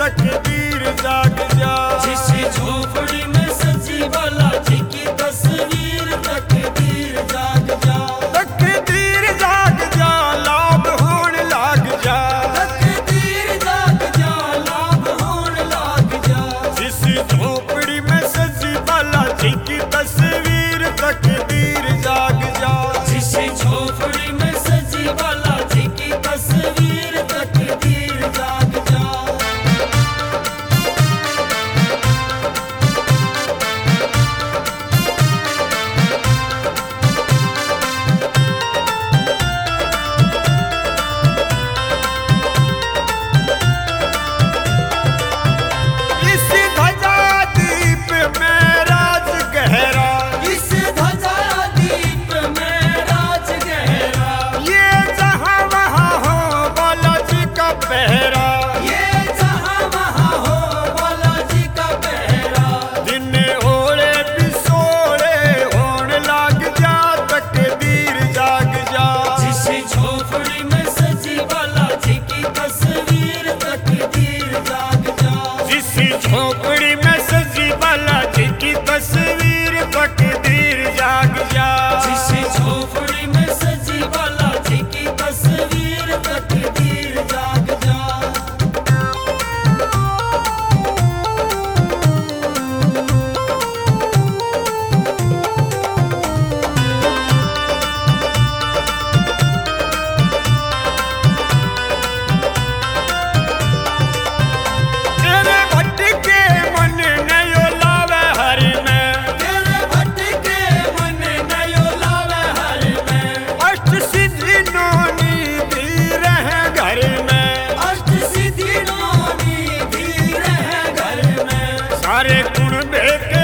तकदीर जाग जा। जिस झोपड़ी में सजी बालाजी की तस्वीर, तकदीर जाग जा। तकदीर जाग जा, लाभ होने लाग जा। तकदीर जाग जा, लाभ होने लाग जा। जिस झोपड़ी में सजी बालाजी की तस्वीर, तकदीर जाग जा। जिस झोपड़ी में सजी बालाजी की तस्वीर, तकदीर जाग जा। इस ध्वजा दीप में राज गहरा, इस ध्वजा दीप में राज गहरा। ये जहाँ वहाँ हो बालाजी का पहरा। ये जहाँ वहाँ हो बालाजी का पहरा। दिन ओले बिसोले होने लाग जा, तकदीर जाग जा। जिस झोपड़ी में सजी बालाजी की तस्वीर, तकदीर जाग जा। जिस झोपड़ी में सजी बालाजी की तस्वीर, तकदीर जाग जा। जिस झोपड़ी में सजी बालाजी की तस्वीर, तकदीर जाग जा। तेरे भटके मन नयो लावे हरि में, तेरे भटके मन नयो लावे हरि में। अष्ट सिद्धि नौनी धीर है घर में। अष्ट सिद्धि नौनी धीर है घर में। सारे गुण बेके